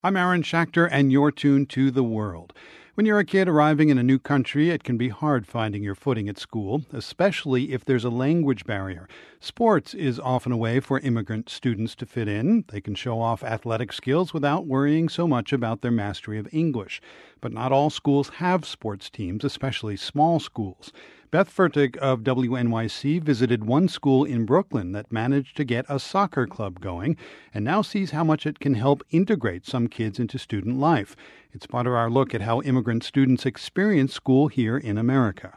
I'm Aaron Schachter, and you're tuned to The World. When you're a kid arriving in a new country, it can be hard finding your footing at school, especially if there's a language barrier. Sports is often a way for immigrant students to fit in. They can show off athletic skills without worrying so much about their mastery of English. But not all schools have sports teams, especially small schools. Beth Fertig of WNYC visited one school in Brooklyn that managed to get a soccer club going and now sees how much it can help integrate some kids into student life. It's part of our look at how immigrant students experience school here in America.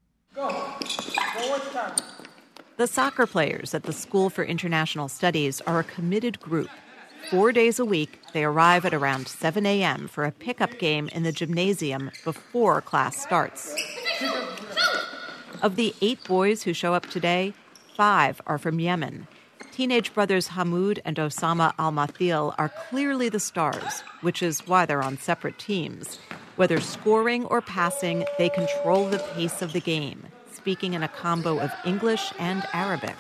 The soccer players at the School for International Studies are a committed group. 4 days a week, they arrive at around 7 a.m. for a pickup game in the gymnasium before class starts. Of the 8 boys who show up today, 5 are from Yemen. Teenage brothers Hamoud and Osama Al-Mathil are clearly the stars, which is why they're on separate teams. Whether scoring or passing, they control the pace of the game, speaking in a combo of English and Arabic.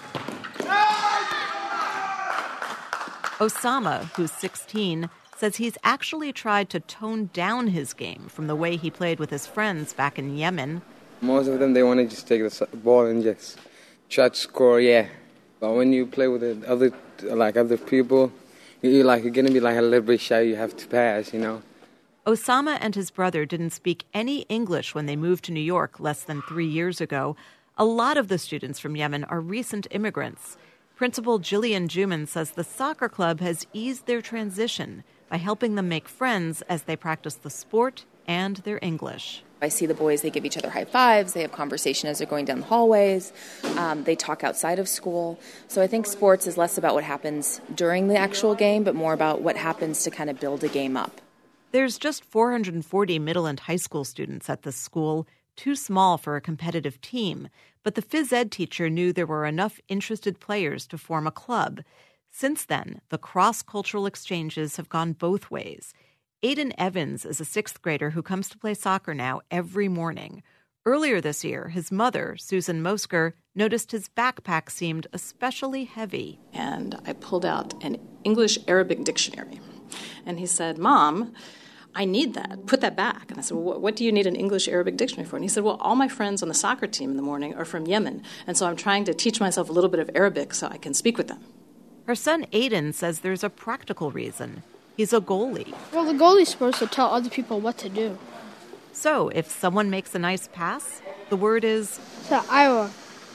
Osama, who's 16, says he's actually tried to tone down his game from the way he played with his friends back in Yemen. Most of them, they want to just take the ball and just try to score, yeah. But when you play with other people, you're going to be like a little bit shy. You have to pass, you know. Osama and his brother didn't speak any English when they moved to New York less than 3 years ago. A lot of the students from Yemen are recent immigrants. Principal Jillian Juman says the soccer club has eased their transition by helping them make friends as they practice the sport and their English. I see the boys, they give each other high fives, they have conversation as they're going down the hallways, they talk outside of school. So I think sports is less about what happens during the actual game, but more about what happens to kind of build a game up. There's just 440 middle and high school students at this school, too small for a competitive team. But the phys ed teacher knew there were enough interested players to form a club. Since then, the cross-cultural exchanges have gone both ways. Aiden Evans is a 6th grader who comes to play soccer now every morning. Earlier this year, his mother, Susan Mosker, noticed his backpack seemed especially heavy. And I pulled out an English-Arabic dictionary. And he said, "Mom, I need that. Put that back." And I said, "Well, what do you need an English-Arabic dictionary for?" And he said, "Well, all my friends on the soccer team in the morning are from Yemen. And so I'm trying to teach myself a little bit of Arabic so I can speak with them." Her son Aiden says there's a practical reason. He's a goalie. Well, the goalie's supposed to tell other people what to do. So if someone makes a nice pass, the word is... Iowa.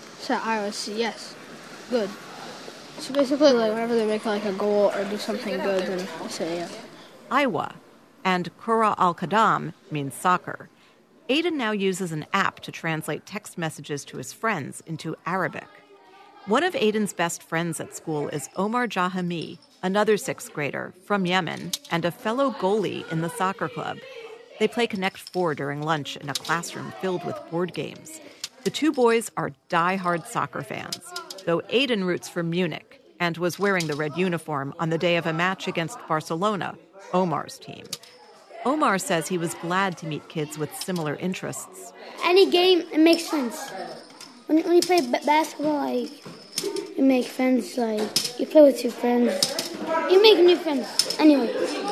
Yes. Good. So basically, whenever they make a goal or do something good, then I say yeah. Iowa. And Kura al-Qadam means soccer. Aiden now uses an app to translate text messages to his friends into Arabic. One of Aiden's best friends at school is Omar Jahami, another 6th grader from Yemen and a fellow goalie in the soccer club. They play Connect 4 during lunch in a classroom filled with board games. The 2 boys are die-hard soccer fans, though Aiden roots for Munich and was wearing the red uniform on the day of a match against Barcelona, Omar's team. Omar says he was glad to meet kids with similar interests. Any game, it makes sense. When you play basketball, you make friends, you play with your friends. You make new friends, anyway.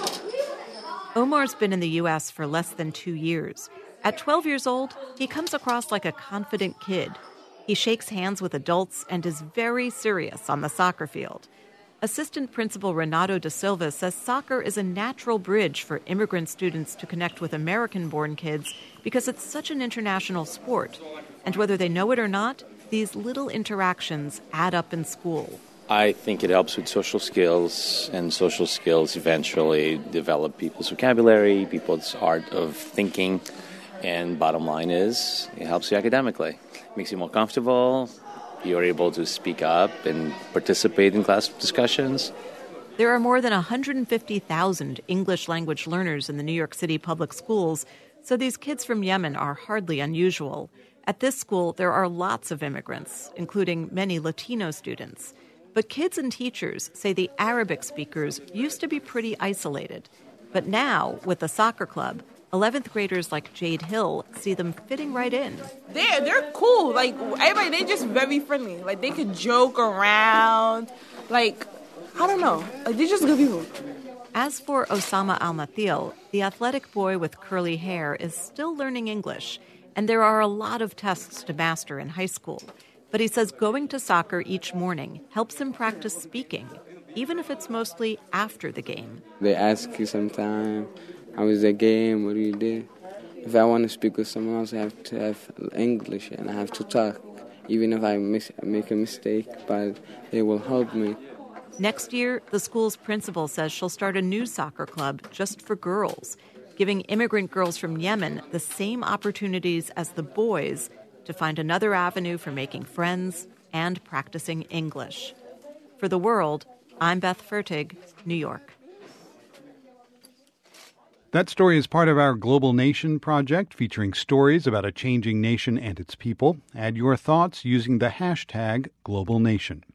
Omar's been in the U.S. for less than 2 years. At 12 years old, he comes across like a confident kid. He shakes hands with adults and is very serious on the soccer field. Assistant Principal Renato da Silva says soccer is a natural bridge for immigrant students to connect with American-born kids because it's such an international sport. And whether they know it or not, these little interactions add up in school. I think it helps with social skills, and social skills eventually develop people's vocabulary, people's art of thinking, and bottom line is it helps you academically. It makes you more comfortable. You're able to speak up and participate in class discussions. There are more than 150,000 English language learners in the New York City public schools, so these kids from Yemen are hardly unusual. At this school, there are lots of immigrants, including many Latino students. But kids and teachers say the Arabic speakers used to be pretty isolated. But now, with the soccer club, 11th graders like Jade Hill see them fitting right in. They're cool. Everybody, they're just very friendly. They could joke around. I don't know. They're just good people. As for Osama Al-Mathil, the athletic boy with curly hair is still learning English, and there are a lot of tests to master in high school. But he says going to soccer each morning helps him practice speaking, even if it's mostly after the game. They ask you sometime, how was the game, what do you do? If I want to speak with someone else, I have to have English and I have to talk, even if I make a mistake, but they will help me. Next year, the school's principal says she'll start a new soccer club just for girls, giving immigrant girls from Yemen the same opportunities as the boys to find another avenue for making friends and practicing English. For The World, I'm Beth Fertig, New York. That story is part of our Global Nation project, featuring stories about a changing nation and its people. Add your thoughts using the hashtag Global Nation.